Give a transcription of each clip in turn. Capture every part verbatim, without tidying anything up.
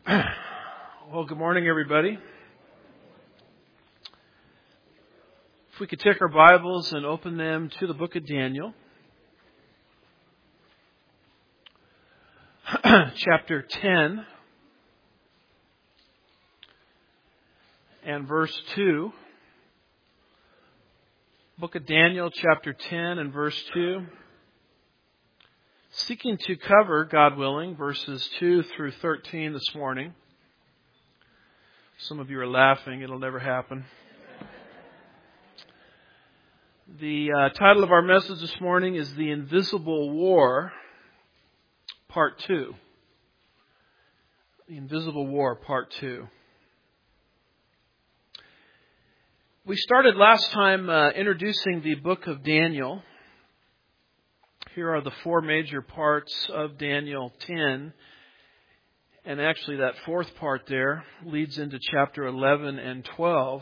Well, good morning, everybody. If we could take our Bibles and open them to the book of Daniel, chapter ten and verse two. Book of Daniel, chapter ten and verse two. Seeking to cover, God willing, verses two through thirteen this morning. Some of you are laughing. It'll never happen. The uh, title of our message this morning is The Invisible War, Part two. The Invisible War, Part two. We started last time uh, introducing the book of Daniel. Here are the four major parts of Daniel ten. And actually that fourth part there leads into chapter eleven and twelve.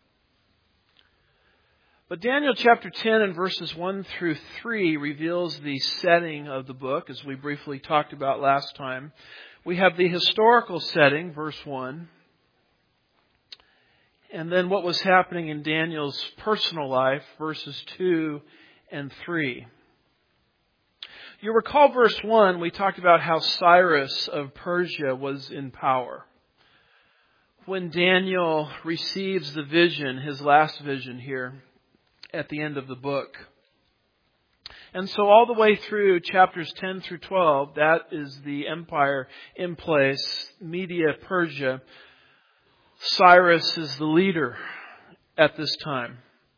But Daniel chapter ten and verses one through three reveals the setting of the book, as we briefly talked about last time. We have the historical setting, verse one. And then what was happening in Daniel's personal life, verses two and three. You recall verse one, we talked about how Cyrus of Persia was in power. When Daniel receives the vision, his last vision here, at the end of the book. And so all the way through chapters ten through twelve, that is the empire in place, Media Persia. Cyrus is the leader at this time.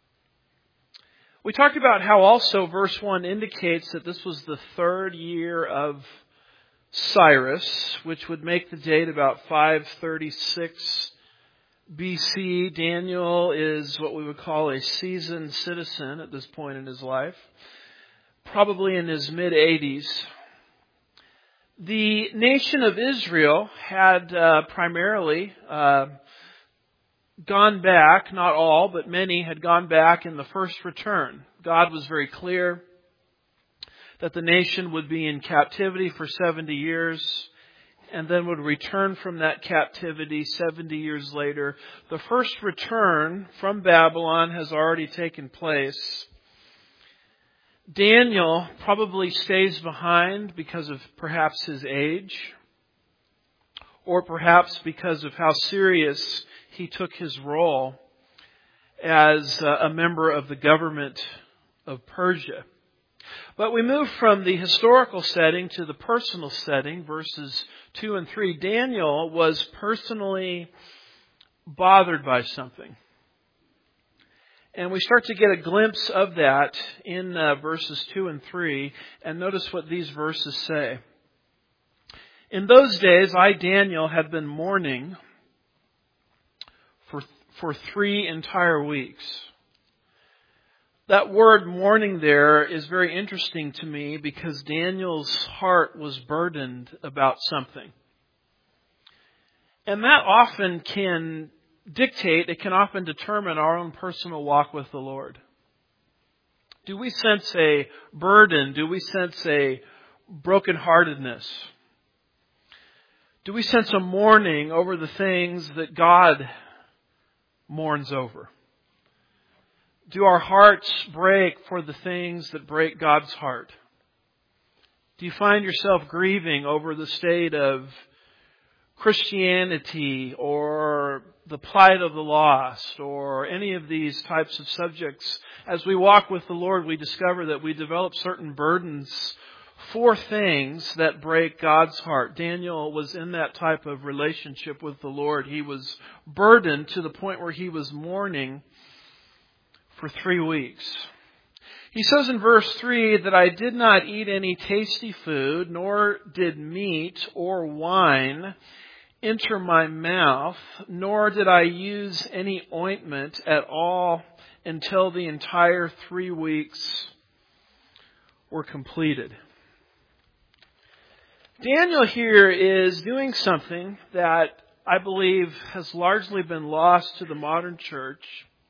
We talked about how also verse one indicates that this was the third year of Cyrus, which would make the date about five thirty-six B C. Daniel is what we would call a seasoned citizen at this point in his life, probably in his mid-eighties. The nation of Israel had uh, primarily uh, gone back, not all, but many had gone back in the first return. God was very clear that the nation would be in captivity for seventy years and then would return from that captivity seventy years later. The first return from Babylon has already taken place. Daniel probably stays behind because of perhaps his age, or perhaps because of how serious he took his role as a member of the government of Persia. But we move from the historical setting to the personal setting, verses two and three. Daniel was personally bothered by something. And we start to get a glimpse of that in uh, verses two and three. And notice what these verses say. In those days, I, Daniel, had been mourning for for three entire weeks. That word mourning there is very interesting to me because Daniel's heart was burdened about something. And that often can dictate, it can often determine our own personal walk with the Lord. Do we sense a burden? Do we sense a brokenheartedness? Do we sense a mourning over the things that God mourns over? Do our hearts break for the things that break God's heart? Do you find yourself grieving over the state of Christianity or the plight of the lost or any of these types of subjects? As we walk with the Lord, we discover that we develop certain burdens for things that break God's heart. Daniel was in that type of relationship with the Lord. He was burdened to the point where he was mourning for three weeks. He says in verse three that I did not eat any tasty food, nor did meat or wine enter my mouth, nor did I use any ointment at all until the entire three weeks were completed. Daniel here is doing something that I believe has largely been lost to the modern church.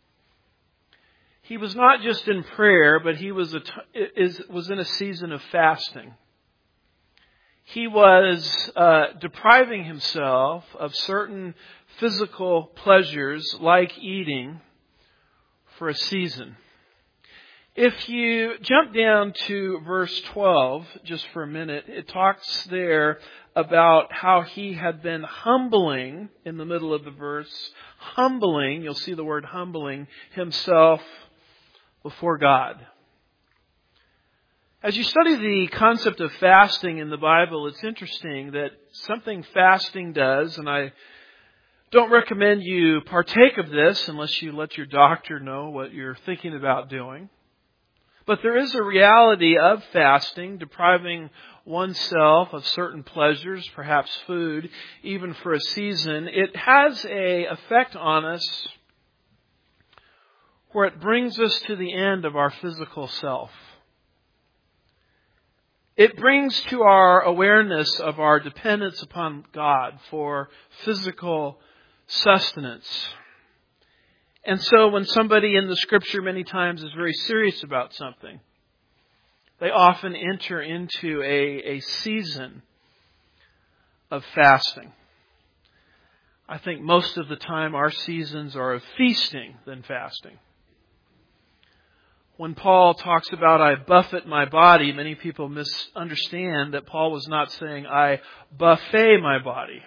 He was not just in prayer, but he was a, is, was in a season of fasting. he was uh, depriving himself of certain physical pleasures like eating for a season. If you jump down to verse twelve just for a minute, it talks there about how he had been humbling, in the middle of the verse, humbling, you'll see the word humbling, himself before God. As you study the concept of fasting in the Bible, it's interesting that something fasting does, and I don't recommend you partake of this unless you let your doctor know what you're thinking about doing. But there is a reality of fasting, depriving oneself of certain pleasures, perhaps food, even for a season. It has an effect on us where it brings us to the end of our physical self. It brings to our awareness of our dependence upon God for physical sustenance. And so when somebody in the Scripture many times is very serious about something, they often enter into a, a season of fasting. I think most of the time our seasons are of feasting than fasting. When Paul talks about I buffet my body, many people misunderstand that Paul was not saying I buffet my body.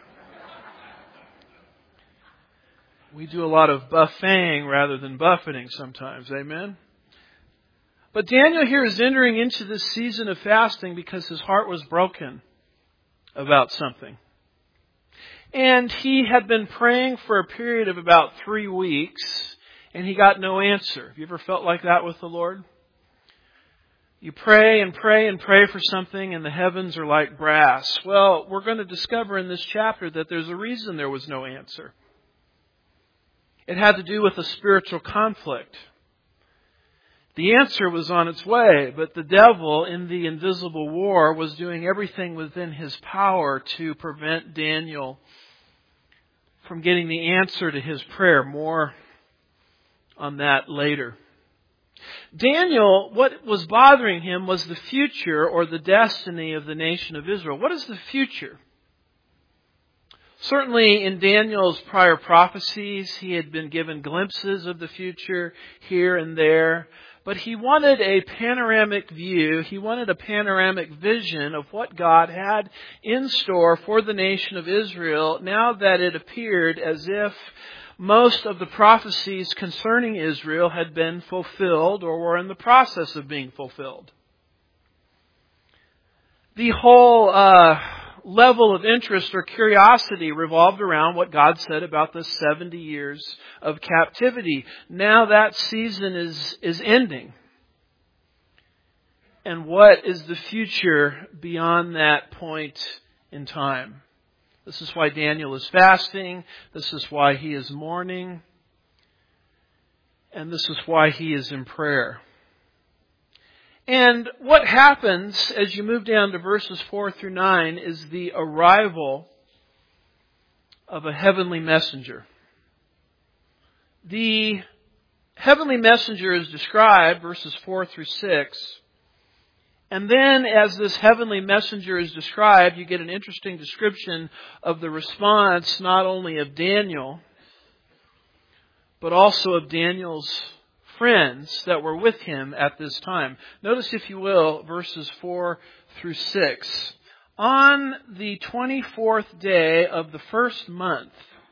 We do a lot of buffeting rather than buffeting sometimes. Amen? But Daniel here is entering into this season of fasting because his heart was broken about something. And he had been praying for a period of about three weeks, and he got no answer. Have you ever felt like that with the Lord? You pray and pray and pray for something, and the heavens are like brass. Well, we're going to discover in this chapter that there's a reason there was no answer. It had to do with a spiritual conflict. The answer was on its way, but the devil in the invisible war was doing everything within his power to prevent Daniel from getting the answer to his prayer. More on that later. Daniel, what was bothering him was the future or the destiny of the nation of Israel. What is the future? Certainly in Daniel's prior prophecies, he had been given glimpses of the future here and there. But he wanted a panoramic view. He wanted a panoramic vision of what God had in store for the nation of Israel now that it appeared as if most of the prophecies concerning Israel had been fulfilled or were in the process of being fulfilled. The whole uh, level of interest or curiosity revolved around what God said about the seventy years of captivity. Now that season is, is ending. And what is the future beyond that point in time? This is why Daniel is fasting. This is why he is mourning. And this is why he is in prayer. And what happens as you move down to verses four through nine is the arrival of a heavenly messenger. The heavenly messenger is described, verses four through six. And then as this heavenly messenger is described, you get an interesting description of the response not only of Daniel, but also of Daniel's friends that were with him at this time. Notice, if you will, verses four through six. On the twenty-fourth day of the first month,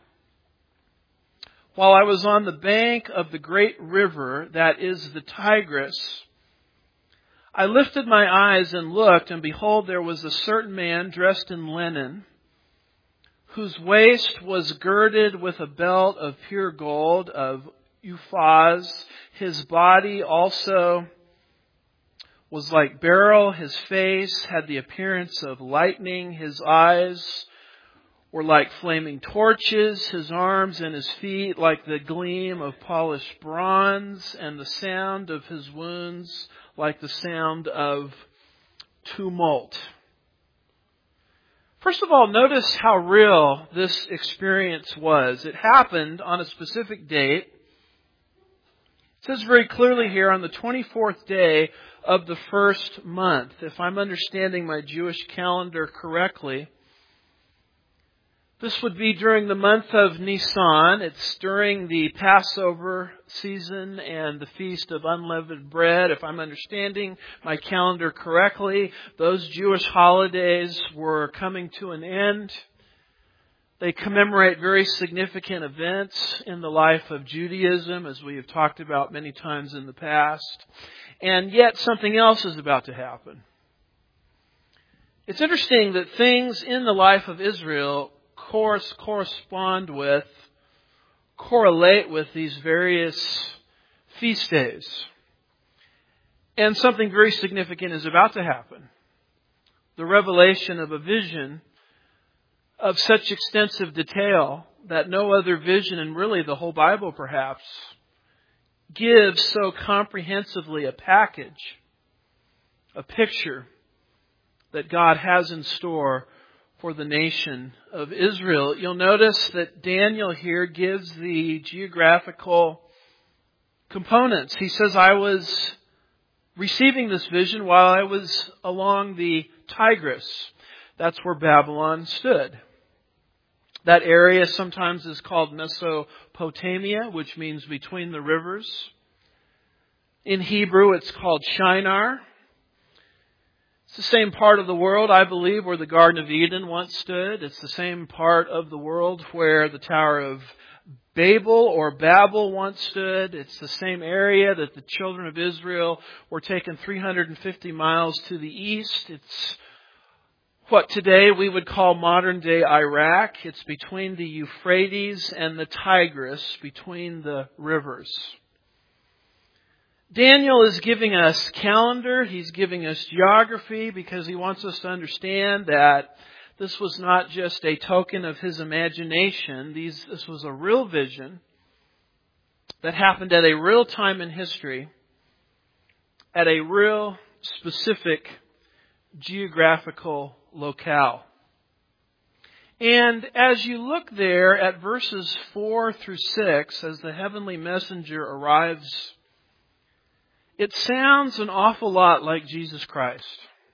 while I was on the bank of the great river that is the Tigris, I lifted my eyes and looked, and behold, there was a certain man dressed in linen, whose waist was girded with a belt of pure gold, of Uphaz. His body also was like beryl. His face had the appearance of lightning. His eyes were like flaming torches. His arms and his feet like the gleam of polished bronze. And the sound of his wounds like the sound of tumult. First of all, notice how real this experience was. It happened on a specific date. It says very clearly here on the twenty-fourth day of the first month. If I'm understanding my Jewish calendar correctly, this would be during the month of Nisan. It's during the Passover season and the Feast of Unleavened Bread. If I'm understanding my calendar correctly, those Jewish holidays were coming to an end. They commemorate very significant events in the life of Judaism, as we have talked about many times in the past. And yet something else is about to happen. It's interesting that things in the life of Israel course, correspond with, correlate with these various feast days. And something very significant is about to happen. The revelation of a vision of such extensive detail that no other vision, and really the whole Bible perhaps, gives so comprehensively a package, a picture that God has in store for the nation of Israel. You'll notice that Daniel here gives the geographical components. He says, I was receiving this vision while I was along the Tigris. That's where Babylon stood. That area sometimes is called Mesopotamia, which means between the rivers. In Hebrew, it's called Shinar. It's the same part of the world, I believe, where the Garden of Eden once stood. It's the same part of the world where the Tower of Babel or Babel once stood. It's the same area that the children of Israel were taken three hundred fifty miles to the east. It's what today we would call modern-day Iraq. It's between the Euphrates and the Tigris, between the rivers. Daniel is giving us calendar, he's giving us geography, because he wants us to understand that this was not just a token of his imagination. These, this was a real vision that happened at a real time in history, at a real specific geographical locale. And as you look there at verses four through six, as the heavenly messenger arrives, it sounds an awful lot like Jesus Christ.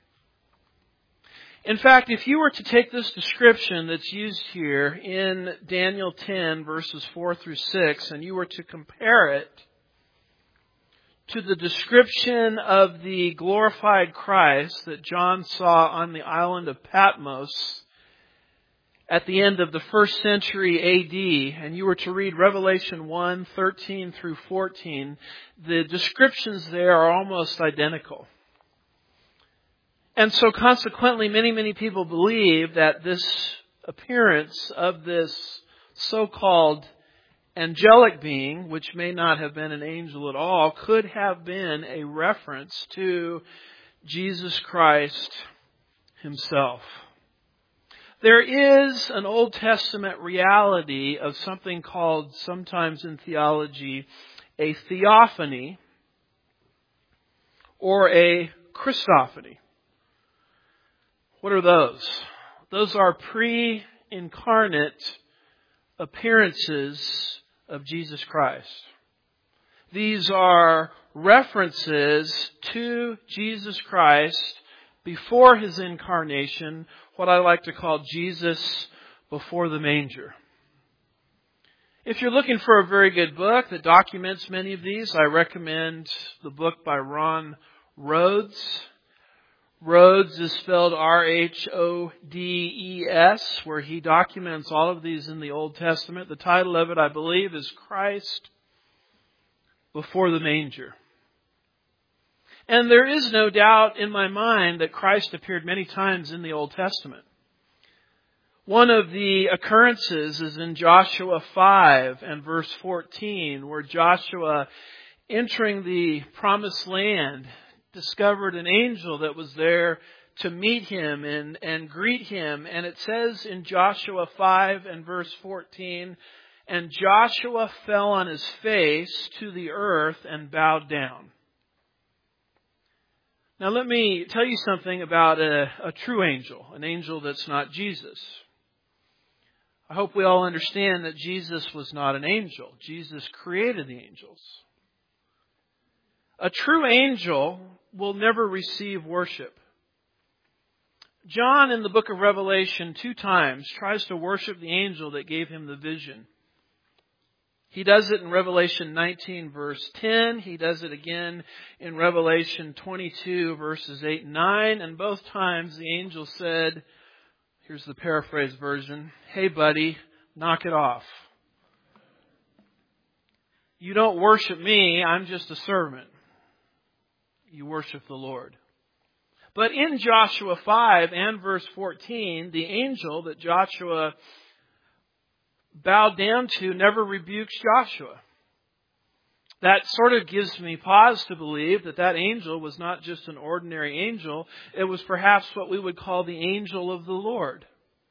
In fact, if you were to take this description that's used here in Daniel ten, verses four through six, and you were to compare it to the description of the glorified Christ that John saw on the island of Patmos at the end of the first century A D, and you were to read Revelation one, thirteen through fourteen, the descriptions there are almost identical. And so consequently, many, many people believe that this appearance of this so-called angelic being, which may not have been an angel at all, could have been a reference to Jesus Christ himself. There is an Old Testament reality of something called, sometimes in theology, a theophany or a Christophany. What are those? Those are pre-incarnate appearances of Jesus Christ. These are references to Jesus Christ before his incarnation, what I like to call Jesus before the manger. If you're looking for a very good book that documents many of these, I recommend the book by Ron Rhodes. Rhodes is spelled R H O D E S, where he documents all of these in the Old Testament. The title of it, I believe, is Christ Before the Manger. And there is no doubt in my mind that Christ appeared many times in the Old Testament. One of the occurrences is in Joshua five and verse fourteen, where Joshua, entering the promised land, discovered an angel that was there to meet him and, and greet him. And it says in Joshua five and verse fourteen, and Joshua fell on his face to the earth and bowed down. Now let me tell you something about a, a true angel, an angel that's not Jesus. I hope we all understand that Jesus was not an angel. Jesus created the angels. A true angel will never receive worship. John in the book of Revelation two times tries to worship the angel that gave him the vision. He does it in Revelation nineteen verse ten. He does it again in Revelation twenty-two verses eight and nine. And both times the angel said, here's the paraphrase version, "Hey buddy, knock it off. You don't worship me, I'm just a servant. You worship the Lord." But in Joshua five and verse fourteen, the angel that Joshua bowed down to never rebukes Joshua. That sort of gives me pause to believe that that angel was not just an ordinary angel. It was perhaps what we would call the angel of the Lord.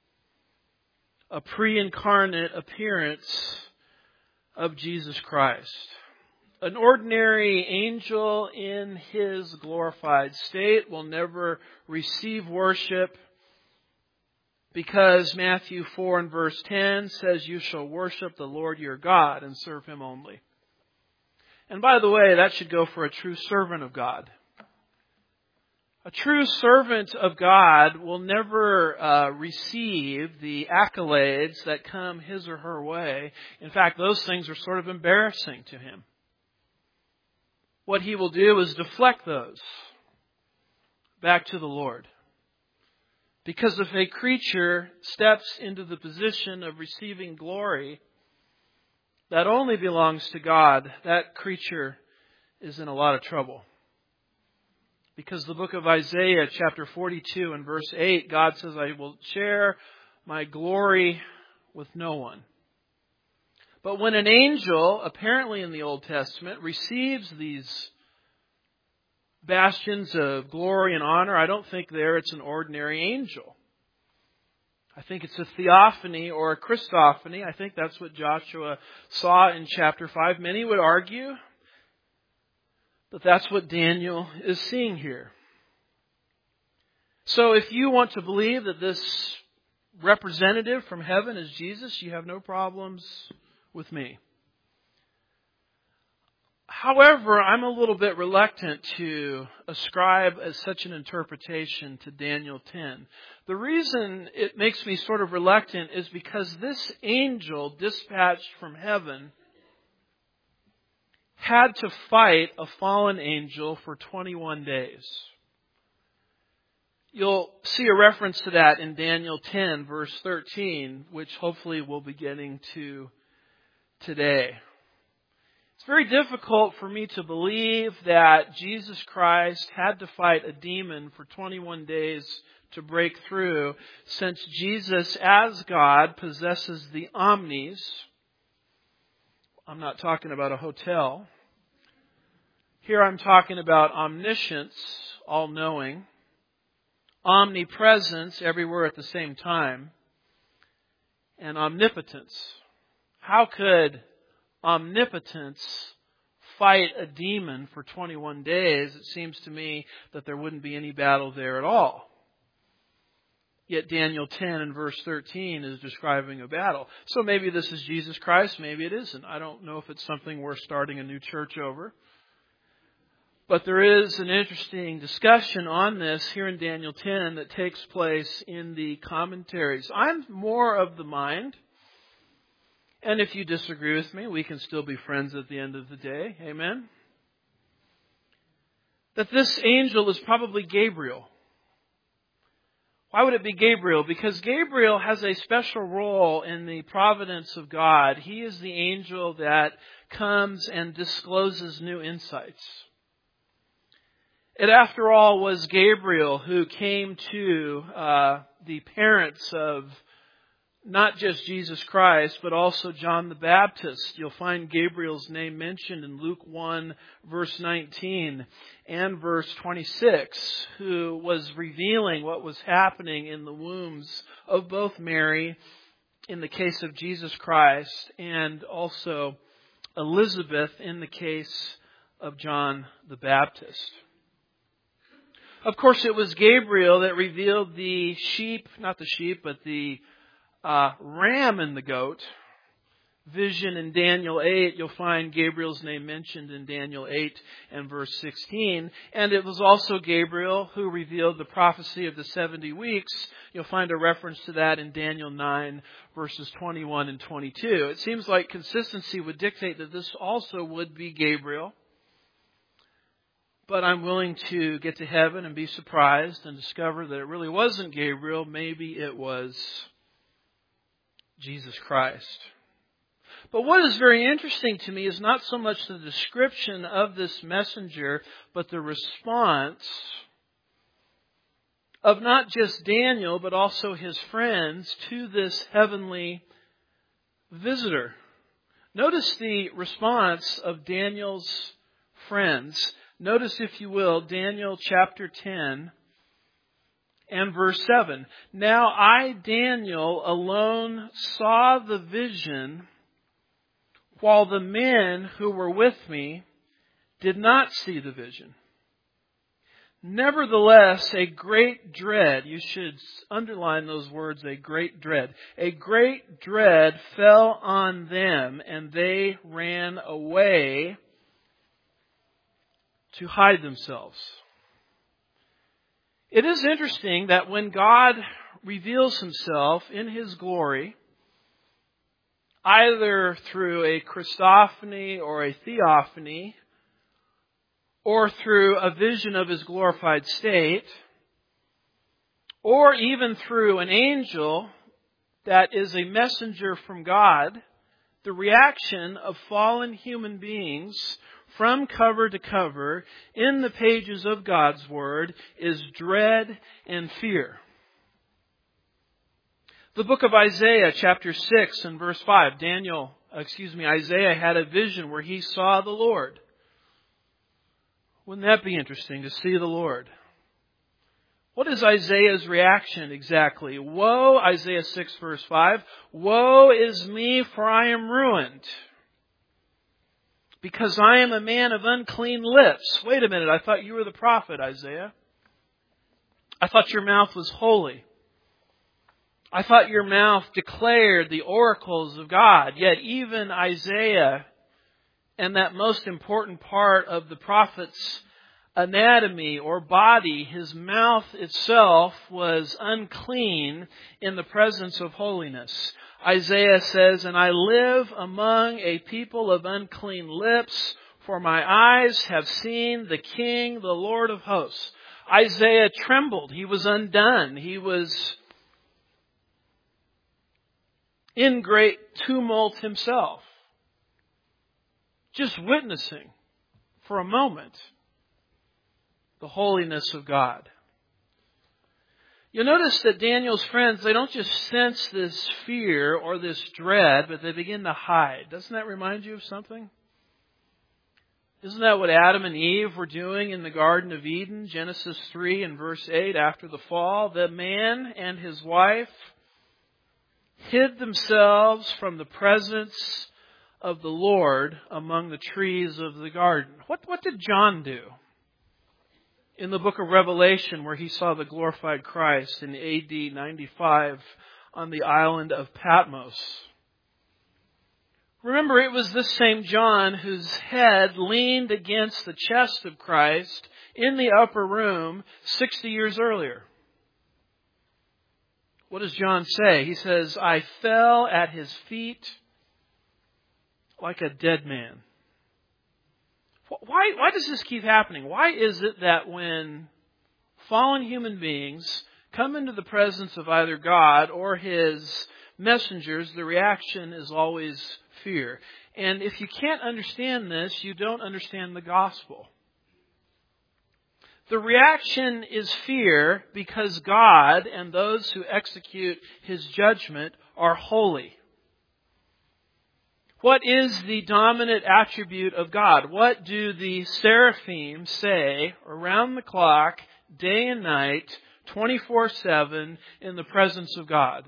A pre-incarnate appearance of Jesus Christ. An ordinary angel in his glorified state will never receive worship because Matthew four and verse ten says, "You shall worship the Lord your God and serve Him only." And by the way, that should go for a true servant of God. A true servant of God will never uh, receive the accolades that come his or her way. In fact, those things are sort of embarrassing to him. What he will do is deflect those back to the Lord. Because if a creature steps into the position of receiving glory that only belongs to God, that creature is in a lot of trouble. Because the book of Isaiah, chapter forty-two and verse eight, God says, "I will share my glory with no one." But when an angel, apparently in the Old Testament, receives these bastions of glory and honor, I don't think there it's an ordinary angel. I think it's a theophany or a Christophany. I think that's what Joshua saw in chapter five. Many would argue that that's what Daniel is seeing here. So if you want to believe that this representative from heaven is Jesus, you have no problems with me. However, I'm a little bit reluctant to ascribe as such an interpretation to Daniel ten. The reason it makes me sort of reluctant is because this angel dispatched from heaven had to fight a fallen angel for twenty-one days. You'll see a reference to that in Daniel ten, verse thirteen, which hopefully we'll be getting to today. It's very difficult for me to believe that Jesus Christ had to fight a demon for twenty-one days to break through, since Jesus, as God, possesses the omnis. I'm not talking about a hotel. Here I'm talking about omniscience, all-knowing, omnipresence, everywhere at the same time, and omnipotence. How could omnipotence fight a demon for twenty-one days? It seems to me that there wouldn't be any battle there at all. Yet Daniel ten and verse thirteen is describing a battle. So maybe this is Jesus Christ, maybe it isn't. I don't know if it's something we're starting a new church over. But there is an interesting discussion on this here in Daniel ten that takes place in the commentaries. I'm more of the mind, and if you disagree with me, we can still be friends at the end of the day. Amen? That this angel is probably Gabriel. Why would it be Gabriel? Because Gabriel has a special role in the providence of God. He is the angel that comes and discloses new insights. It, after all, was Gabriel who came to uh, the parents of not just Jesus Christ, but also John the Baptist. You'll find Gabriel's name mentioned in Luke one, verse nineteen and verse twenty-six, who was revealing what was happening in the wombs of both Mary, in the case of Jesus Christ, and also Elizabeth in the case of John the Baptist. Of course, it was Gabriel that revealed the sheep, not the sheep, but the uh, ram and the goat vision in Daniel eight, you'll find Gabriel's name mentioned in Daniel eight and verse sixteen. And it was also Gabriel who revealed the prophecy of the seventy weeks. You'll find a reference to that in Daniel nine, verses twenty-one and twenty-two. It seems like consistency would dictate that this also would be Gabriel. But I'm willing to get to heaven and be surprised and discover that it really wasn't Gabriel. Maybe it was Jesus Christ. But what is very interesting to me is not so much the description of this messenger, but the response of not just Daniel, but also his friends to this heavenly visitor. Notice the response of Daniel's friends. Notice, if you will, Daniel chapter ten and verse seven. Now I, Daniel, alone saw the vision, while the men who were with me did not see the vision. Nevertheless, a great dread, you should underline those words, a great dread. A great dread fell on them, and they ran away to hide themselves. It is interesting that when God reveals Himself in His glory, either through a Christophany or a theophany, or through a vision of His glorified state, or even through an angel that is a messenger from God, the reaction of fallen human beings from cover to cover in the pages of God's Word is dread and fear. The book of Isaiah, chapter six and verse five, Daniel, excuse me, Isaiah had a vision where he saw the Lord. Wouldn't that be interesting to see the Lord? What is Isaiah's reaction exactly? Woe, Isaiah six verse five, woe is me, for I am ruined, because I am a man of unclean lips. Wait a minute, I thought you were the prophet, Isaiah. I thought your mouth was holy. I thought your mouth declared the oracles of God. Yet even Isaiah, and that most important part of the prophet's anatomy or body, his mouth itself was unclean in the presence of holiness. Isaiah says, and I live among a people of unclean lips, for my eyes have seen the King, the Lord of hosts. Isaiah trembled. He was undone. He was in great tumult himself, just witnessing for a moment the holiness of God. You'll notice that Daniel's friends, they don't just sense this fear or this dread, but they begin to hide. Doesn't that remind you of something? Isn't that what Adam and Eve were doing in the Garden of Eden? Genesis three and verse eight, after the fall, the man and his wife hid themselves from the presence of the Lord among the trees of the garden. What, what did John do in the book of Revelation, where he saw the glorified Christ in A D ninety-five on the island of Patmos? Remember, it was this same John whose head leaned against the chest of Christ in the upper room sixty years earlier. What does John say? He says, I fell at his feet like a dead man. Why, why does this keep happening? Why is it that when fallen human beings come into the presence of either God or His messengers, the reaction is always fear? And if you can't understand this, you don't understand the gospel. The reaction is fear because God and those who execute His judgment are holy. What is the dominant attribute of God? What do the seraphim say around the clock, day and night, twenty-four seven in the presence of God?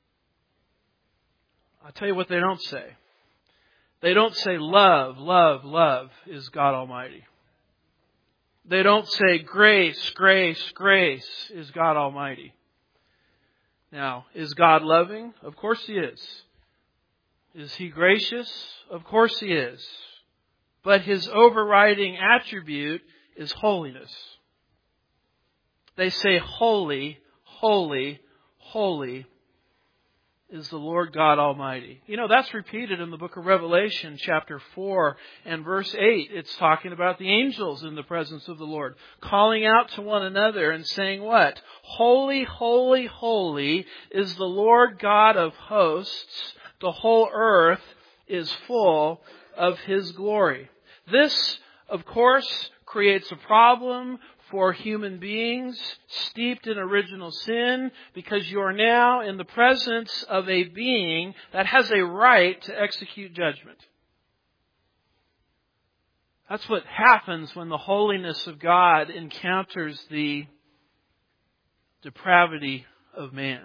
I'll tell you what they don't say. They don't say love, love, love is God Almighty. They don't say grace, grace, grace is God Almighty. Now, is God loving? Of course He is. Is He gracious? Of course He is. But His overriding attribute is holiness. They say, holy, holy, holy is the Lord God Almighty. You know, that's repeated in the book of Revelation, chapter four and verse eight. It's talking about the angels in the presence of the Lord, calling out to one another and saying what? Holy, holy, holy is the Lord God of hosts. The whole earth is full of His glory. This, of course, creates a problem for human beings steeped in original sin, because you are now in the presence of a being that has a right to execute judgment. That's what happens when the holiness of God encounters the depravity of man.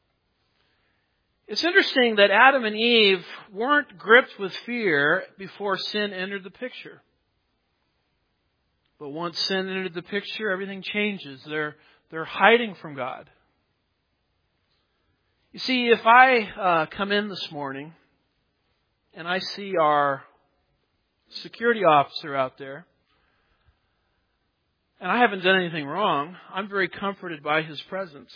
It's interesting that Adam and Eve weren't gripped with fear before sin entered the picture. But once sin entered the picture, everything changes. They're, they're hiding from God. You see, if I uh, come in this morning and I see our security officer out there, and I haven't done anything wrong, I'm very comforted by his presence.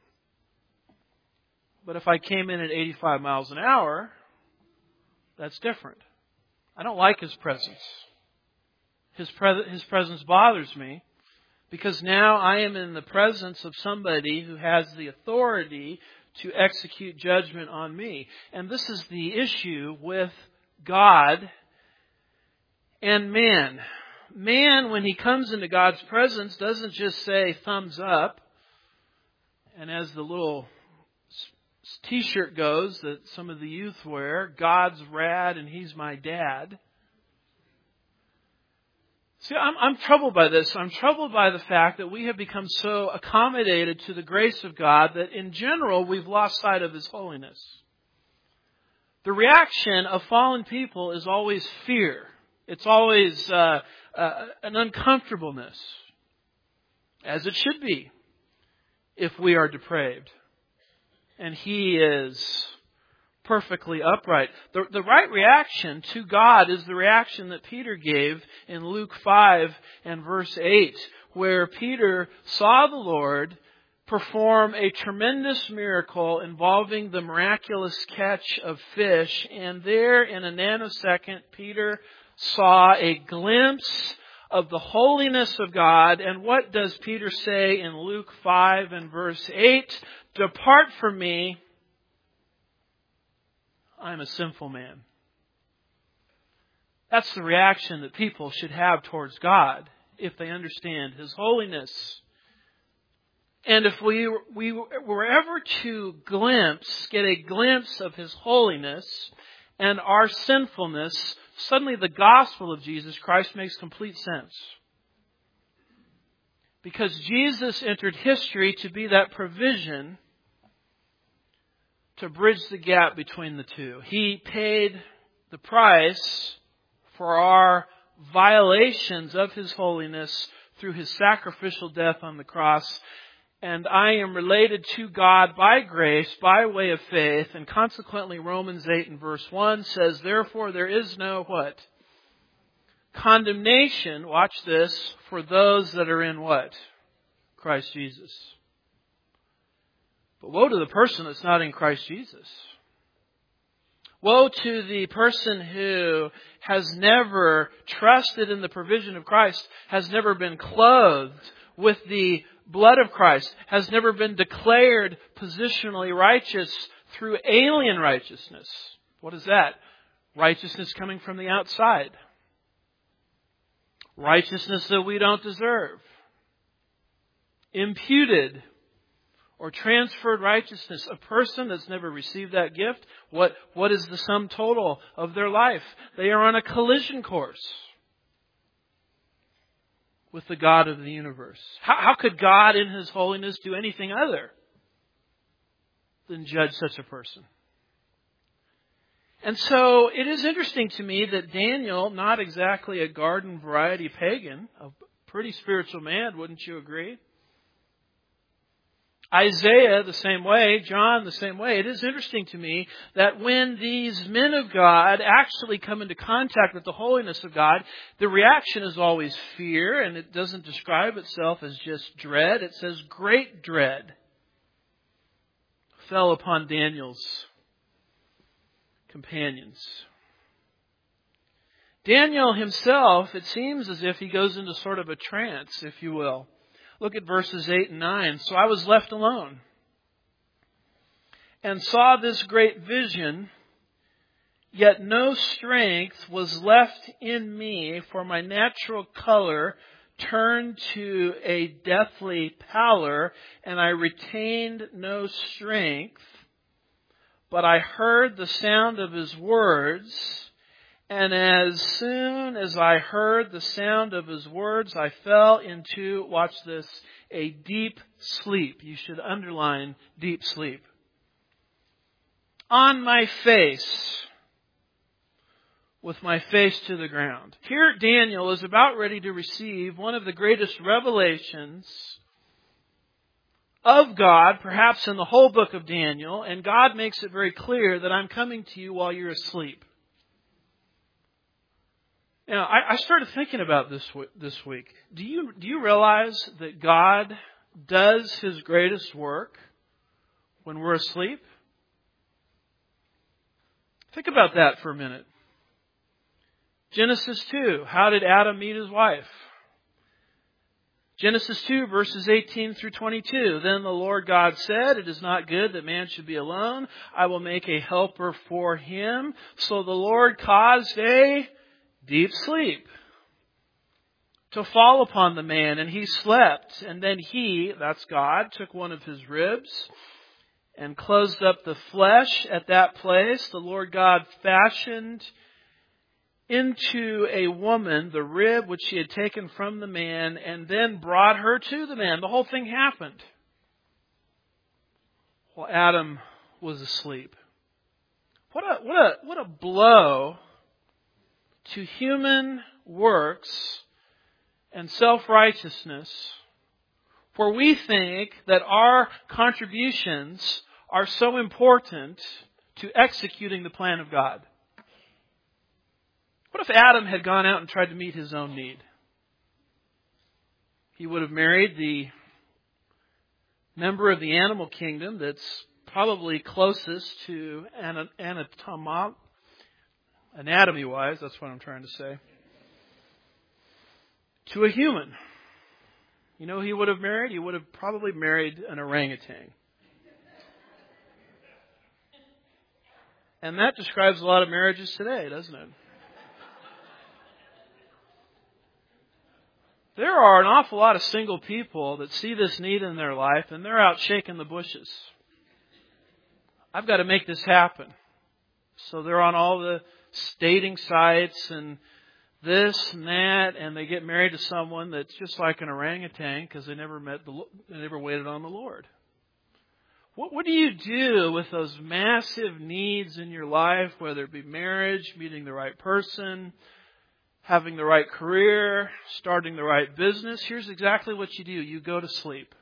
But if I came in at eighty-five miles an hour, that's different. I don't like his presence. His, pre- his presence bothers me, because now I am in the presence of somebody who has the authority to execute judgment on me. And this is the issue with God and man. Man, when he comes into God's presence, doesn't just say thumbs up. And as the little t-shirt goes that some of the youth wear, God's rad and He's my dad. See, I'm, I'm troubled by this. I'm troubled by the fact that we have become so accommodated to the grace of God that in general we've lost sight of His holiness. The reaction of fallen people is always fear. It's always uh, uh, an uncomfortableness, as it should be if we are depraved. And He is perfectly upright. The, the right reaction to God is the reaction that Peter gave in Luke five and verse eight, where Peter saw the Lord perform a tremendous miracle involving the miraculous catch of fish. And there in a nanosecond, Peter saw a glimpse of the holiness of God. And what does Peter say in Luke five and verse eight? Depart from me, I am a sinful man. That's the reaction that people should have towards God if they understand His holiness. And if we, we were ever to glimpse, get a glimpse of His holiness and our sinfulness, suddenly the gospel of Jesus Christ makes complete sense. Because Jesus entered history to be that provision to bridge the gap between the two. He paid the price for our violations of His holiness through His sacrificial death on the cross. And I am related to God by grace, by way of faith. And consequently, Romans eight and verse one says, therefore there is no what? Condemnation, watch this, for those that are in what? Christ Jesus. But woe to the person that's not in Christ Jesus. Woe to the person who has never trusted in the provision of Christ, has never been clothed with the blood of Christ, has never been declared positionally righteous through alien righteousness. What is that? Righteousness coming from the outside. Righteousness that we don't deserve. Imputed or transferred righteousness. A person that's never received that gift, what, what is the sum total of their life? They are on a collision course with the God of the universe. How, how could God in His holiness do anything other than judge such a person? And so it is interesting to me that Daniel, not exactly a garden variety pagan, a pretty spiritual man, wouldn't you agree? Isaiah the same way, John the same way. It is interesting to me that when these men of God actually come into contact with the holiness of God, the reaction is always fear, and it doesn't describe itself as just dread. It says great dread fell upon Daniel's companions. Daniel himself, it seems as if he goes into sort of a trance, if you will. Look at verses eight and nine. So I was left alone and saw this great vision, yet no strength was left in me, for my natural color turned to a deathly pallor, and I retained no strength. But I heard the sound of his words, and as soon as I heard the sound of his words, I fell into, watch this, a deep sleep. You should underline deep sleep. On my face, with my face to the ground. Here Daniel is about ready to receive one of the greatest revelations of God, perhaps in the whole book of Daniel, and God makes it very clear that I'm coming to you while you're asleep. Now, I, I started thinking about this this week. Do you do you realize that God does His greatest work when we're asleep? Think about that for a minute. Genesis two. How did Adam meet his wife? Genesis two, verses eighteen through twenty-two. Then the Lord God said, "It is not good that man should be alone. I will make a helper for him." So the Lord caused a deep sleep to fall upon the man, and he slept. And then he, that's God, took one of his ribs and closed up the flesh at that place. The Lord God fashioned into a woman the rib which he had taken from the man, and then brought her to the man. The whole thing happened while Adam was asleep. What a what a what a blow to human works and self-righteousness, for we think that our contributions are so important to executing the plan of God. What if Adam had gone out and tried to meet his own need? He would have married the member of the animal kingdom that's probably closest to anatomy, anatomy-wise, that's what I'm trying to say, to a human. You know who he would have married? He would have probably married an orangutan. And that describes a lot of marriages today, doesn't it? There are an awful lot of single people that see this need in their life, and they're out shaking the bushes. I've got to make this happen. So they're on all the dating sites and this and that, and they get married to someone that's just like an orangutan because they never met the, they never waited on the Lord. What, what do you do with those massive needs in your life, whether it be marriage, meeting the right person, having the right career, starting the right business? Here's exactly what you do. You go to sleep.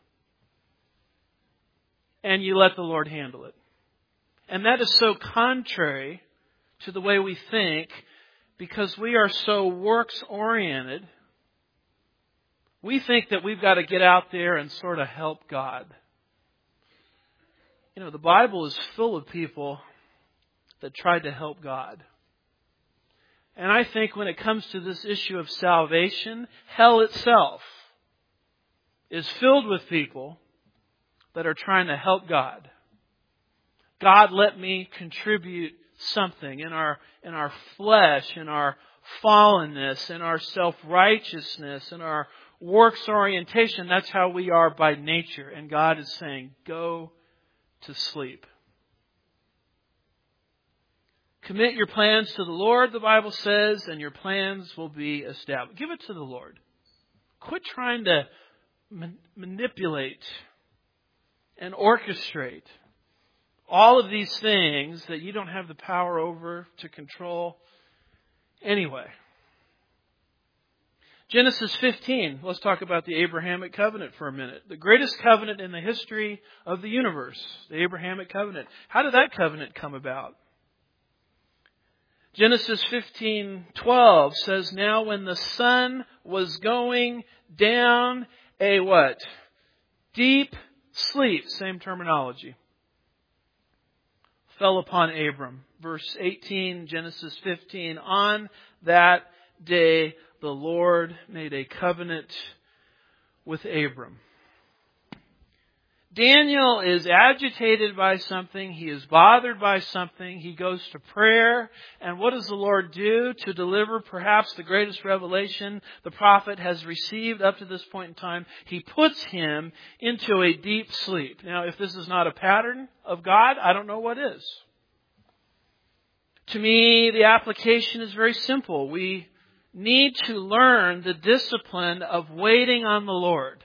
And you let the Lord handle it. And that is so contrary to the way we think, because we are so works-oriented. We think that we've got to get out there and sort of help God. You know, the Bible is full of people that tried to help God. And I think when it comes to this issue of salvation, hell itself is filled with people that are trying to help God. God, let me contribute something in our in our flesh, in our fallenness, in our self-righteousness, in our works orientation. That's how we are by nature. And God is saying, go to sleep. Commit your plans to the Lord, the Bible says, and your plans will be established. Give it to the Lord. Quit trying to man- manipulate and orchestrate all of these things that you don't have the power over to control anyway. Genesis fifteen, let's talk about the Abrahamic covenant for a minute. The greatest covenant in the history of the universe, the Abrahamic covenant. How did that covenant come about? Genesis fifteen twelve says, now when the sun was going down a what? Deep sleep, same terminology, fell upon Abram. Verse eighteen, Genesis fifteen, on that day the Lord made a covenant with Abram. Daniel is agitated by something. He is bothered by something. He goes to prayer. And what does the Lord do to deliver perhaps the greatest revelation the prophet has received up to this point in time? He puts him into a deep sleep. Now, if this is not a pattern of God, I don't know what is. To me, the application is very simple. We need to learn the discipline of waiting on the Lord.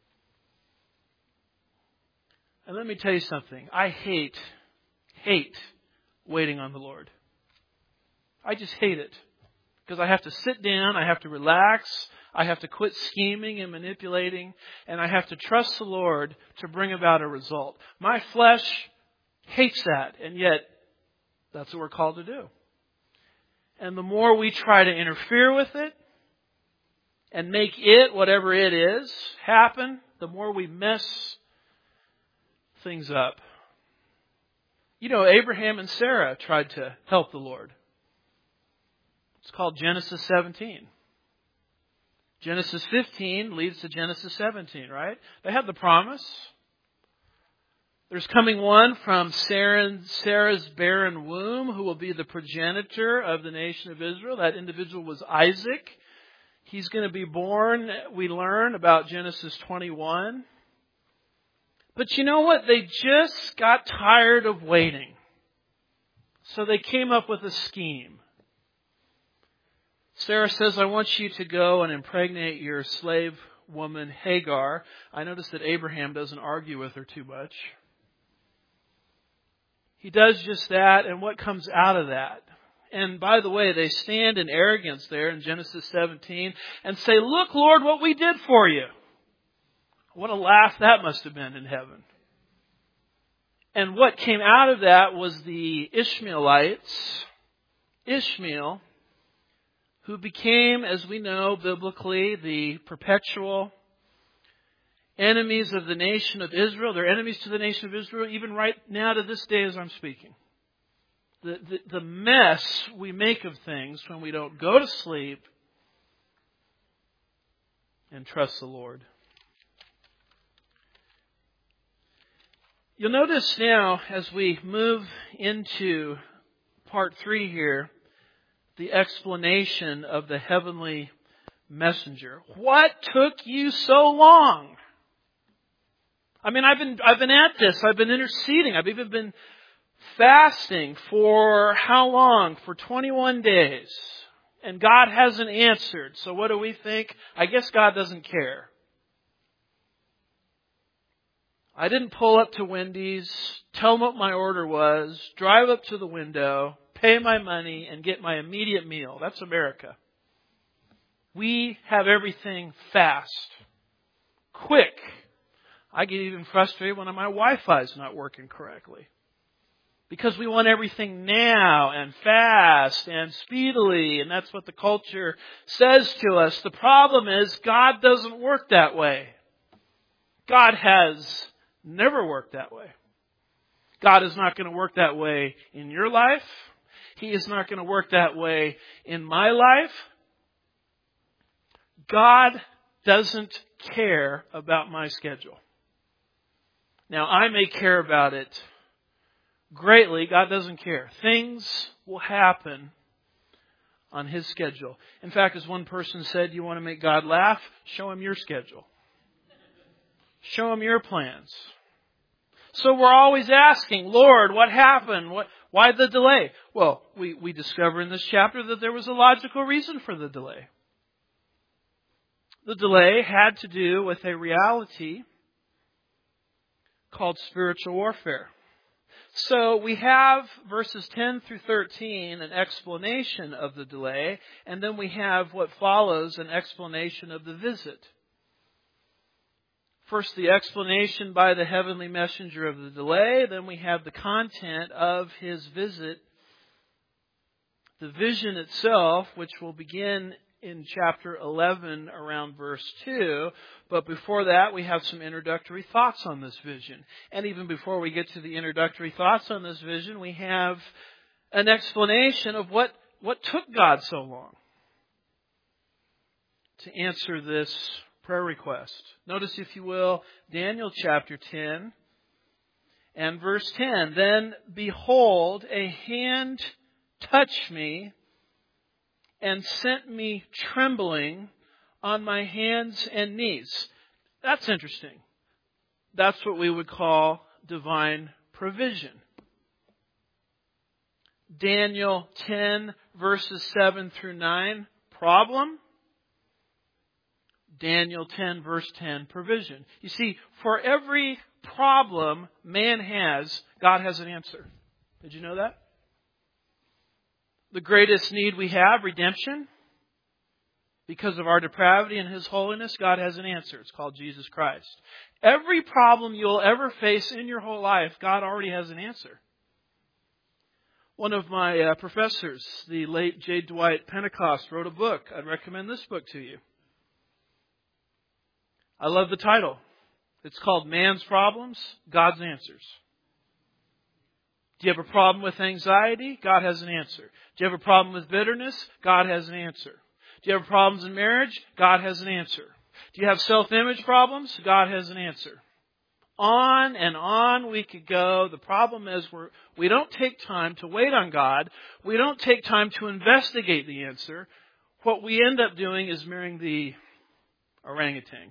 And let me tell you something. I hate, hate waiting on the Lord. I just hate it. Because I have to sit down, I have to relax, I have to quit scheming and manipulating, and I have to trust the Lord to bring about a result. My flesh hates that, and yet that's what we're called to do. And the more we try to interfere with it and make it, whatever it is, happen, the more we mess things up. You know, Abraham and Sarah tried to help the Lord. It's called Genesis seventeen. Genesis fifteen leads to Genesis seventeen, right? They had the promise. There's coming one from Sarah's barren womb who will be the progenitor of the nation of Israel. That individual was Isaac. He's going to be born, we learn about Genesis twenty-one. But you know what? They just got tired of waiting. So they came up with a scheme. Sarah says, I want you to go and impregnate your slave woman Hagar. I notice that Abraham doesn't argue with her too much. He does just that, and what comes out of that? And by the way, they stand in arrogance there in Genesis seventeen and say, look, Lord, what we did for you. What a laugh that must have been in heaven. And what came out of that was the Ishmaelites, Ishmael, who became, as we know biblically, the perpetual enemies of the nation of Israel. They're enemies to the nation of Israel even right now to this day as I'm speaking. The, the, the mess we make of things when we don't go to sleep and trust the Lord. You'll notice now as we move into part three here, the explanation of the heavenly messenger. What took you so long? I mean, I've been, I've been at this. I've been interceding. I've even been fasting for how long? For twenty-one days. And God hasn't answered. So what do we think? I guess God doesn't care. I didn't pull up to Wendy's, tell them what my order was, drive up to the window, pay my money, and get my immediate meal. That's America. We have everything fast, quick. I get even frustrated when my Wi-Fi is not working correctly. Because we want everything now and fast and speedily. And that's what the culture says to us. The problem is God doesn't work that way. God has never worked that way. God is not going to work that way in your life. He is not going to work that way in my life. God doesn't care about my schedule. Now, I may care about it greatly. God doesn't care. Things will happen on His schedule. In fact, as one person said, you want to make God laugh? Show Him your schedule. Show Him your plans. So we're always asking, Lord, what happened? What, why the delay? Well, we, we discover in this chapter that there was a logical reason for the delay. The delay had to do with a reality called spiritual warfare. So we have verses ten through thirteen, an explanation of the delay, and then we have what follows, an explanation of the visit. First, the explanation by the heavenly messenger of the delay, then we have the content of his visit, the vision itself, which will begin in chapter eleven around verse two. But before that, we have some introductory thoughts on this vision. And even before we get to the introductory thoughts on this vision, we have an explanation of what, what took God so long to answer this prayer request. Notice, if you will, Daniel chapter ten and verse ten. Then behold, a hand touched me and sent me trembling on my hands and knees. That's interesting. That's what we would call divine provision. Daniel ten, verses seven through nine, problem. Daniel ten, verse ten, provision. You see, for every problem man has, God has an answer. Did you know that? The greatest need we have, redemption. Because of our depravity and His holiness, God has an answer. It's called Jesus Christ. Every problem you'll ever face in your whole life, God already has an answer. One of my uh, professors, the late J. Dwight Pentecost, wrote a book. I'd recommend this book to you. I love the title. It's called Man's Problems, God's Answers. Do you have a problem with anxiety? God has an answer. Do you have a problem with bitterness? God has an answer. Do you have problems in marriage? God has an answer. Do you have self-image problems? God has an answer. On and on we could go. The problem is we're, we don't take time to wait on God. We don't take time to investigate the answer. What we end up doing is marrying the orangutan.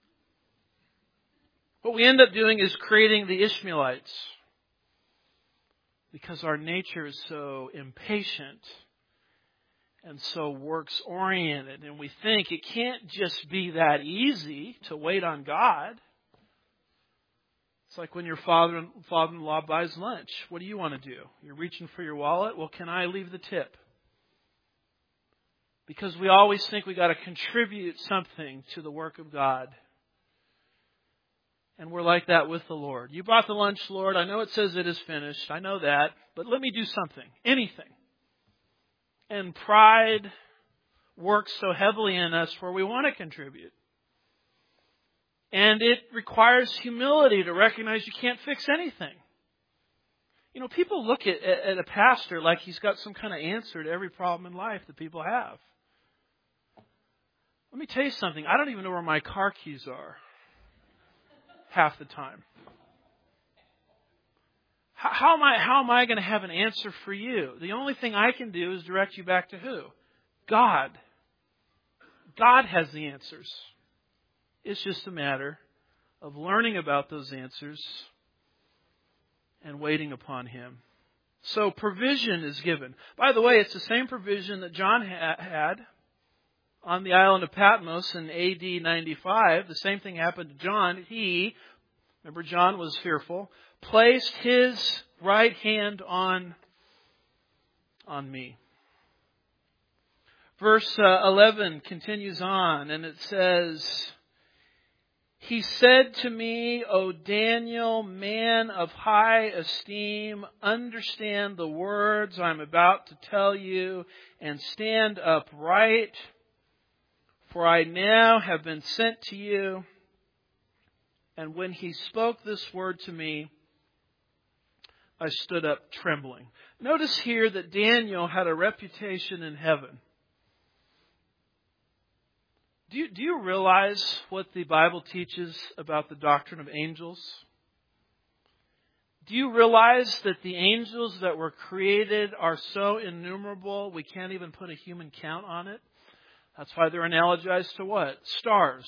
What we end up doing is creating the Ishmaelites. Because our nature is so impatient and so works-oriented. And we think it can't just be that easy to wait on God. It's like when your father, father-in-law buys lunch. What do you want to do? You're reaching for your wallet? Well, can I leave the tip? Because we always think we got to contribute something to the work of God. And we're like that with the Lord. You bought the lunch, Lord. I know it says it is finished. I know that. But let me do something. Anything. And pride works so heavily in us where we want to contribute. And it requires humility to recognize you can't fix anything. You know, people look at, at a pastor like he's got some kind of answer to every problem in life that people have. Let me tell you something. I don't even know where my car keys are. Half the time. How, how am I, how am I going to have an answer for you? The only thing I can do is direct you back to who? God. God has the answers. It's just a matter of learning about those answers and waiting upon Him. So provision is given. By the way, it's the same provision that John ha- had on the island of Patmos in A D ninety-five. The same thing happened to John. He, remember John was fearful, placed his right hand on, on me. Verse uh, eleven continues on and it says, He said to me, O Daniel, man of high esteem, understand the words I'm about to tell you and stand upright. For I now have been sent to you. And when he spoke this word to me, I stood up trembling. Notice here that Daniel had a reputation in heaven. Do you, do you realize what the Bible teaches about the doctrine of angels? Do you realize that the angels that were created are so innumerable we can't even put a human count on it? That's why they're analogized to what? Stars.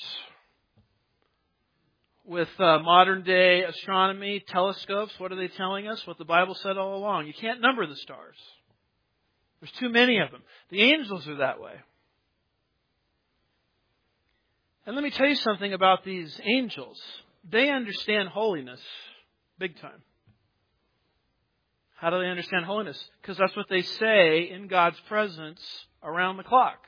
With uh, modern day astronomy, telescopes, what are they telling us? What the Bible said all along. You can't number the stars. There's too many of them. The angels are that way. And let me tell you something about these angels. They understand holiness big time. How do they understand holiness? Because that's what they say in God's presence around the clock.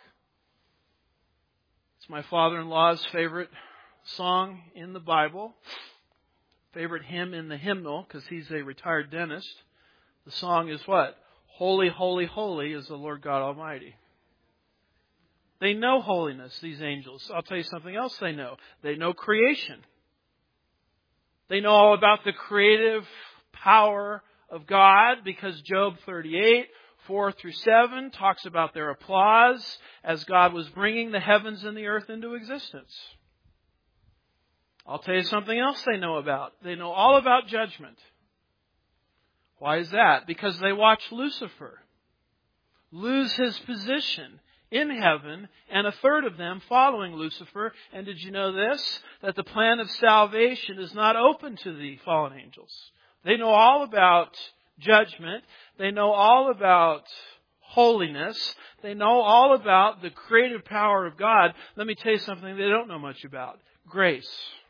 It's my father-in-law's favorite song in the Bible. Favorite hymn in the hymnal, because he's a retired dentist. The song is what? Holy, holy, holy is the Lord God Almighty. They know holiness, these angels. I'll tell you something else they know. They know creation. They know all about the creative power of God, because Job thirty-eight, four through seven talks about their applause as God was bringing the heavens and the earth into existence. I'll tell you something else they know about. They know all about judgment. Why is that? Because they watch Lucifer lose his position in heaven, and a third of them following Lucifer. And did you know this? That the plan of salvation is not open to the fallen angels. They know all about judgment. They know all about holiness. They know all about the creative power of God. Let me tell you something they don't know much about. Grace.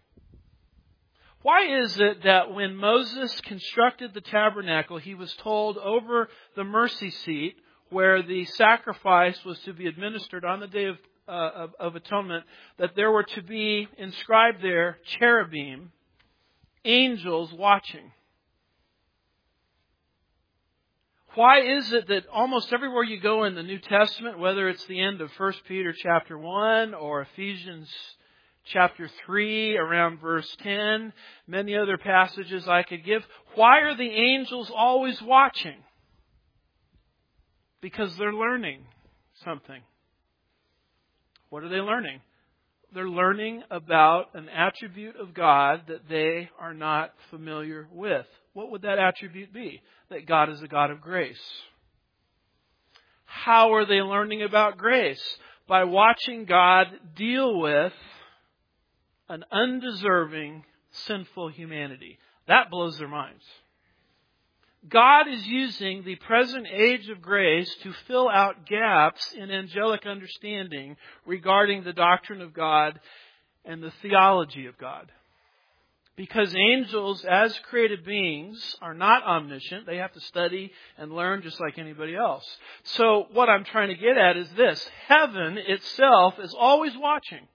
Why is it that when Moses constructed the tabernacle, he was told over the mercy seat, where the sacrifice was to be administered on the Day of, uh, of, of Atonement, that there were to be inscribed there cherubim, angels watching? Why is it that almost everywhere you go in the New Testament, whether it's the end of First Peter chapter one or Ephesians chapter three around verse ten, many other passages I could give, why are the angels always watching? Because they're learning something. What are they learning? They're learning about an attribute of God that they are not familiar with. What would that attribute be? That God is a God of grace. How are they learning about grace? By watching God deal with an undeserving, sinful humanity. That blows their minds. God is using the present age of grace to fill out gaps in angelic understanding regarding the doctrine of God and the theology of God. Because angels, as created beings, are not omniscient. They have to study and learn just like anybody else. So what I'm trying to get at is this. Heaven itself is always watching.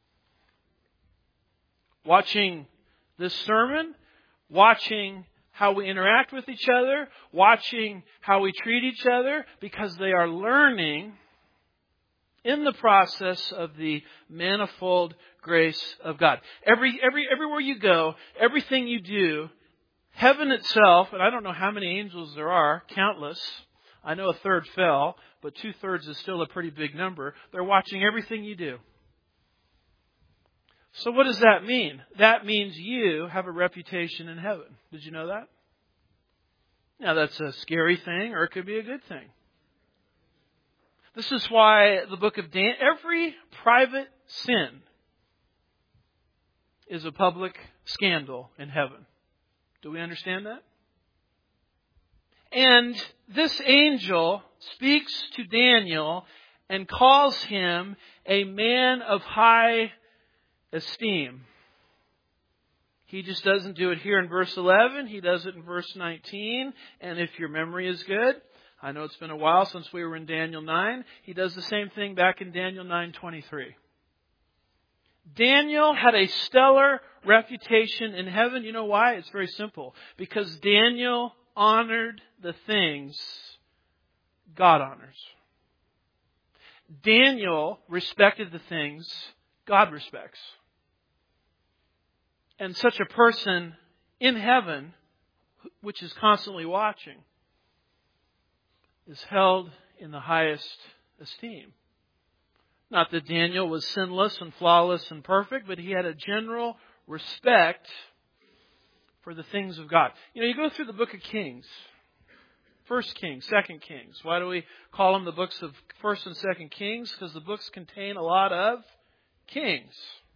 Watching this sermon, watching how we interact with each other, watching how we treat each other, because they are learning in the process of the manifold grace of God. Every, every, everywhere you go, everything you do, heaven itself, and I don't know how many angels there are, countless. I know a third fell, but two-thirds is still a pretty big number. They're watching everything you do. So what does that mean? That means you have a reputation in heaven. Did you know that? Now that's a scary thing, or it could be a good thing. This is why the book of Daniel, every private sin is a public scandal in heaven. Do we understand that? And this angel speaks to Daniel and calls him a man of high esteem. He just doesn't do it here in verse eleven. He does it in verse nineteen. And if your memory is good, I know it's been a while since we were in Daniel nine. He does the same thing back in Daniel nine twenty-three. Daniel had a stellar reputation in heaven. You know why? It's very simple. Because Daniel honored the things God honors. Daniel respected the things God respects. And such a person in heaven, which is constantly watching, is held in the highest esteem. Not that Daniel was sinless and flawless and perfect, but he had a general respect for the things of God. You know, you go through the book of Kings. First Kings, Second Kings. Why do we call them the books of First and Second Kings? Because the books contain a lot of kings.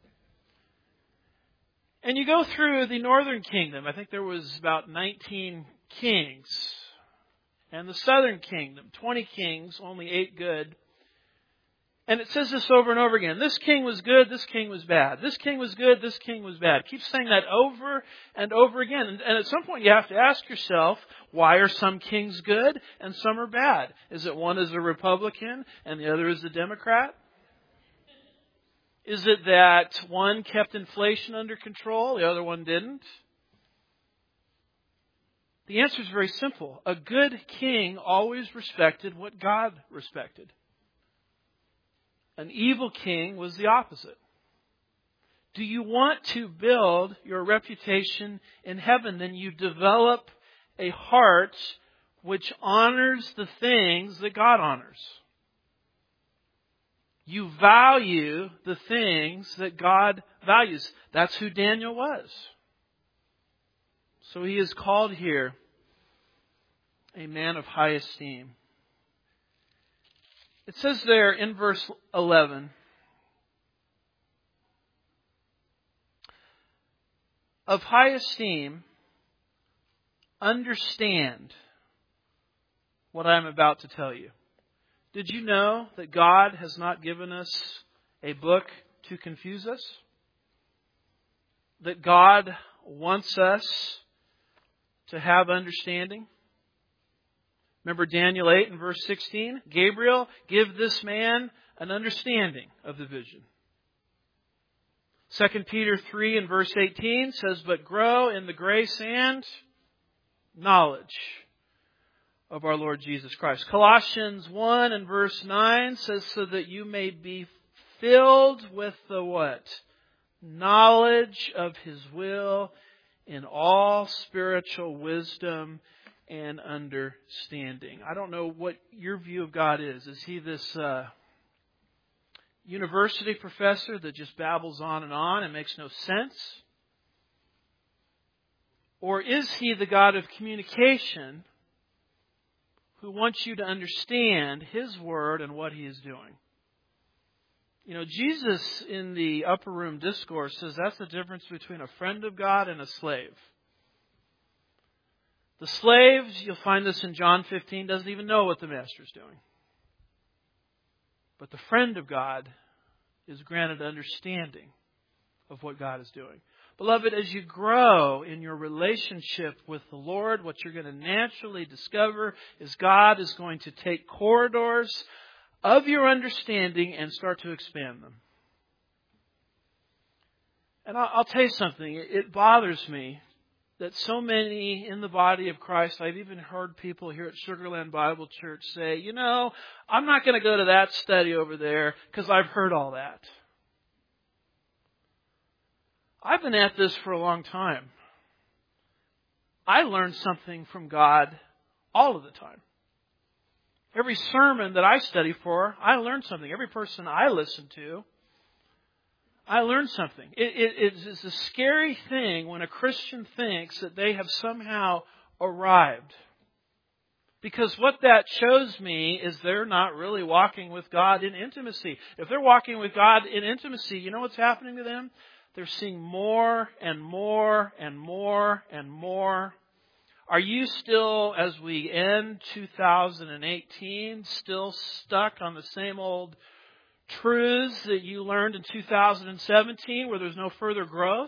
And you go through the northern kingdom. I think there was about nineteen kings. And the southern kingdom, twenty kings, only eight good. And it says this over and over again. This king was good, this king was bad. This king was good, this king was bad. Keep saying that over and over again. And, and at some point you have to ask yourself, why are some kings good and some are bad? Is it one is a Republican and the other is a Democrat? Is it that one kept inflation under control, the other one didn't? The answer is very simple. A good king always respected what God respected. An evil king was the opposite. Do you want to build your reputation in heaven? Then you develop a heart which honors the things that God honors. You value the things that God values. That's who Daniel was. So he is called here a man of high esteem. It says there in verse eleven, of high esteem, understand what I am about to tell you. Did you know that God has not given us a book to confuse us? That God wants us to have understanding? Remember Daniel eight and verse sixteen? Gabriel, give this man an understanding of the vision. Second Peter three and verse eighteen says, but grow in the grace and knowledge of our Lord Jesus Christ. Colossians one and verse nine says, so that you may be filled with the what? Knowledge of His will in all spiritual wisdom and understanding. I don't know what your view of God is. Is He this uh, university professor that just babbles on and on and makes no sense? Or is He the God of communication who wants you to understand His Word and what He is doing? You know, Jesus in the upper room discourse says that's the difference between a friend of God and a slave. The slave, you'll find this in John fifteen, doesn't even know what the master's doing. But the friend of God is granted understanding of what God is doing. Beloved, as you grow in your relationship with the Lord, what you're going to naturally discover is God is going to take corridors of your understanding and start to expand them. And I'll tell you something, it bothers me that so many in the body of Christ, I've even heard people here at Sugarland Bible Church say, you know, I'm not going to go to that study over there because I've heard all that. I've been at this for a long time. I learn something from God all of the time. Every sermon that I study for, I learn something. Every person I listen to, I learned something. It, it, it's a scary thing when a Christian thinks that they have somehow arrived. Because what that shows me is they're not really walking with God in intimacy. If they're walking with God in intimacy, you know what's happening to them? They're seeing more and more and more and more. Are you still, as we end two thousand eighteen, still stuck on the same old truths that you learned in two thousand seventeen where there's no further growth?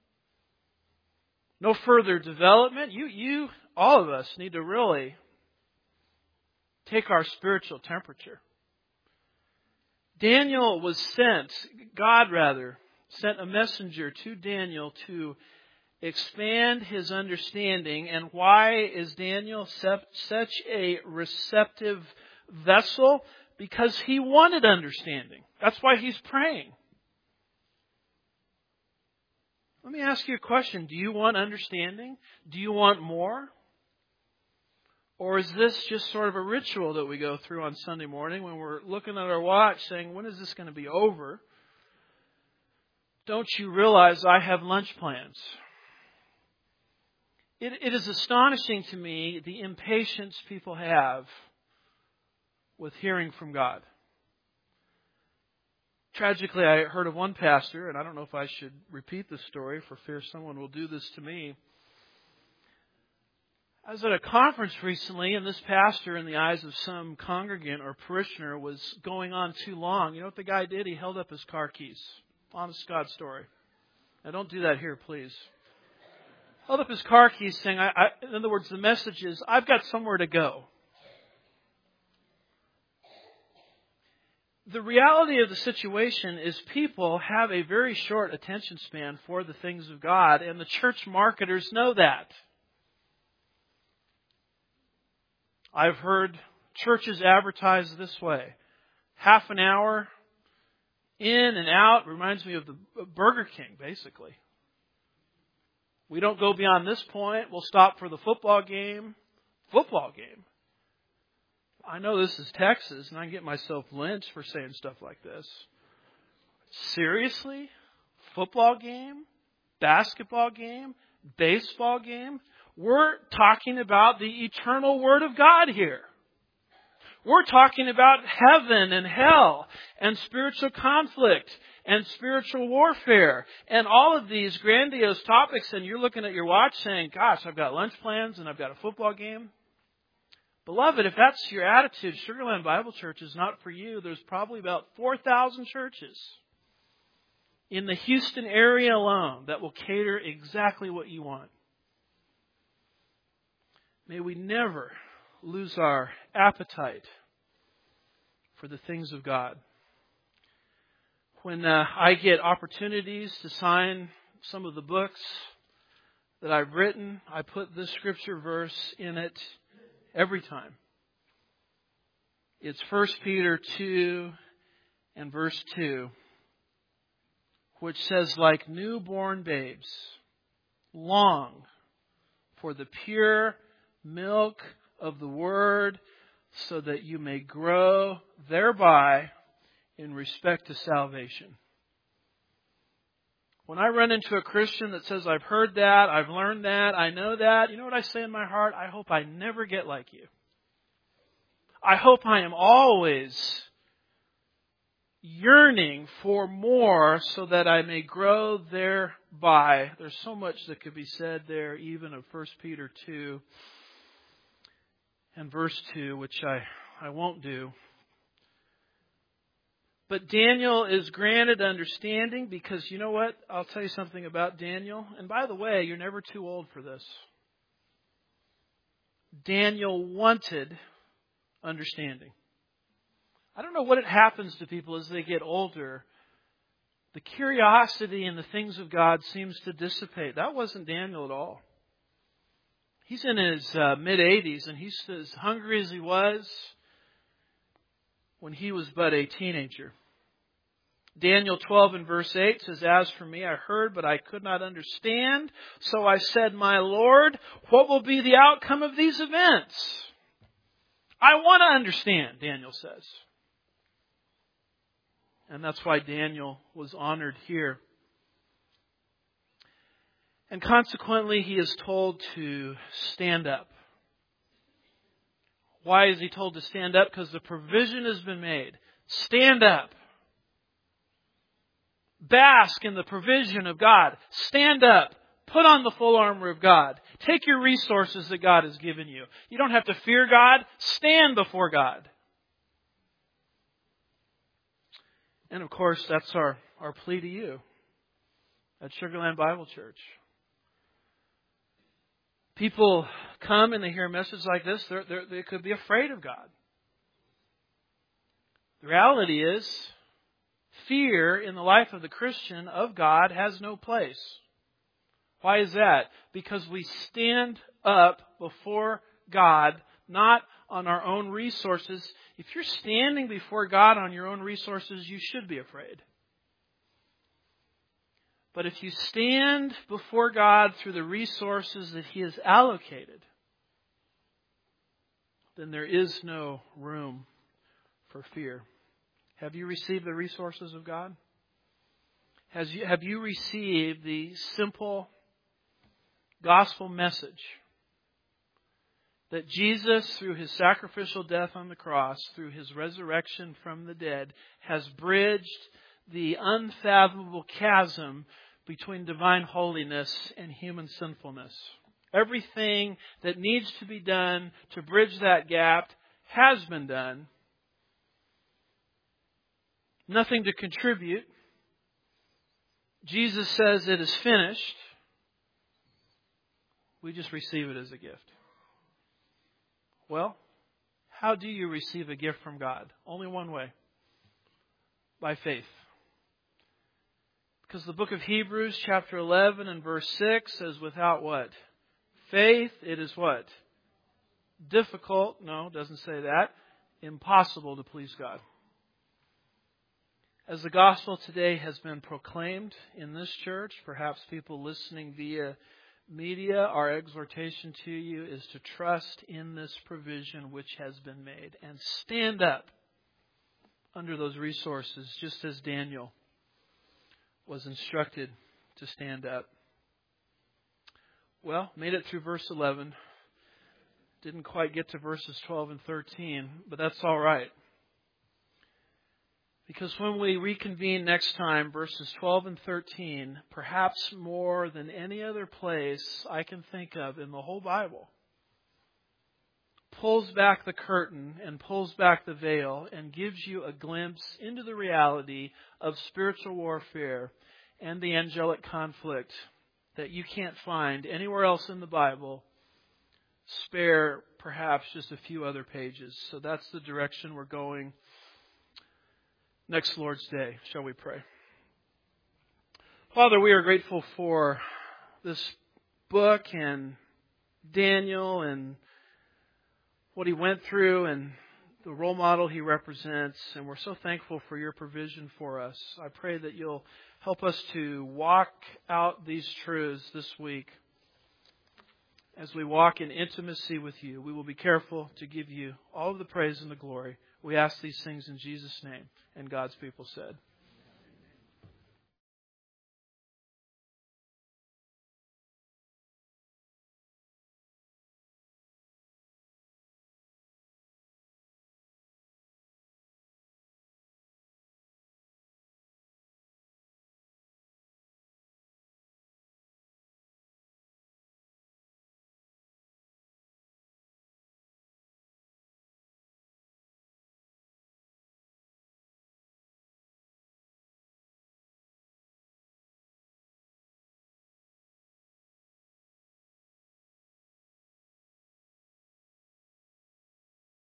No further development? You, you, all of us need to really take our spiritual temperature. Daniel was sent, God rather, sent a messenger to Daniel to expand his understanding. And why is Daniel such a receptive vessel? Because he wanted understanding. That's why he's praying. Let me ask you a question. Do you want understanding? Do you want more? Or is this just sort of a ritual that we go through on Sunday morning when we're looking at our watch saying, when is this going to be over? Don't you realize I have lunch plans? It, it is astonishing to me the impatience people have with hearing from God. Tragically, I heard of one pastor, and I don't know if I should repeat the story for fear someone will do this to me. I was at a conference recently, and this pastor, in the eyes of some congregant or parishioner, was going on too long. You know what the guy did? He held up his car keys. Honest God story. Now, don't do that here, please. Held up his car keys saying, I, I, in other words, the message is, I've got somewhere to go. The reality of the situation is people have a very short attention span for the things of God, and the church marketers know that. I've heard churches advertise this way. Half an hour in and out. Reminds me of the Burger King, basically. We don't go beyond this point. We'll stop for the football game. Football game. I know this is Texas, and I get myself lynched for saying stuff like this. Seriously? Football game? Basketball game? Baseball game? We're talking about the eternal Word of God here. We're talking about heaven and hell and spiritual conflict and spiritual warfare and all of these grandiose topics, and you're looking at your watch saying, gosh, I've got lunch plans and I've got a football game. Beloved, if that's your attitude, Sugar Land Bible Church is not for you. There's probably about four thousand churches in the Houston area alone that will cater exactly what you want. May we never lose our appetite for the things of God. When uh, I get opportunities to sign some of the books that I've written, I put this scripture verse in it every time. It's First Peter two and verse two, which says, like newborn babes, long for the pure milk of the Word, so that you may grow thereby in respect to salvation. When I run into a Christian that says, I've heard that, I've learned that, I know that, you know what I say in my heart? I hope I never get like you. I hope I am always yearning for more so that I may grow thereby. There's so much that could be said there, even of First Peter two and verse two, which I, I won't do. But Daniel is granted understanding because, you know what? I'll tell you something about Daniel. And by the way, you're never too old for this. Daniel wanted understanding. I don't know what it happens to people as they get older. The curiosity in the things of God seems to dissipate. That wasn't Daniel at all. He's in his uh, mid-eighties, and he's as hungry as he was when he was but a teenager. Daniel twelve and verse eight says, as for me, I heard, but I could not understand. So I said, my Lord, what will be the outcome of these events? I want to understand, Daniel says. And that's why Daniel was honored here. And consequently, he is told to stand up. Why is he told to stand up? Because the provision has been made. Stand up. Bask in the provision of God. Stand up. Put on the full armor of God. Take your resources that God has given you. You don't have to fear God. Stand before God. And of course, that's our, our plea to you at Sugar Land Bible Church. People come and they hear a message like this, they're, they're, they could be afraid of God. The reality is, fear in the life of the Christian of God has no place. Why is that? Because we stand up before God, not on our own resources. If you're standing before God on your own resources, you should be afraid. But if you stand before God through the resources that He has allocated, then there is no room for fear. Have you received the resources of God? Has you, have you received the simple gospel message that Jesus, through His sacrificial death on the cross, through His resurrection from the dead, has bridged the unfathomable chasm between divine holiness and human sinfulness? Everything that needs to be done to bridge that gap has been done. Nothing to contribute. Jesus says it is finished. We just receive it as a gift. Well, how do you receive a gift from God? Only one way. By faith. Because the book of Hebrews chapter eleven and verse six says without what? Faith, it is what? Difficult. No, it doesn't say that. Impossible to please God. As the gospel today has been proclaimed in this church, perhaps people listening via media, our exhortation to you is to trust in this provision which has been made and stand up under those resources, just as Daniel was instructed to stand up. Well, made it through verse eleven. Didn't quite get to verses twelve and thirteen, but that's all right. Because when we reconvene next time, verses twelve and thirteen, perhaps more than any other place I can think of in the whole Bible, pulls back the curtain and pulls back the veil and gives you a glimpse into the reality of spiritual warfare and the angelic conflict that you can't find anywhere else in the Bible. Spare perhaps just a few other pages. So that's the direction we're going next Lord's Day. Shall we pray? Father, we are grateful for this book and Daniel and what he went through and the role model he represents. And we're so thankful for your provision for us. I pray that you'll help us to walk out these truths this week. As we walk in intimacy with you, we will be careful to give you all of the praise and the glory. We ask these things in Jesus' name. And God's people said,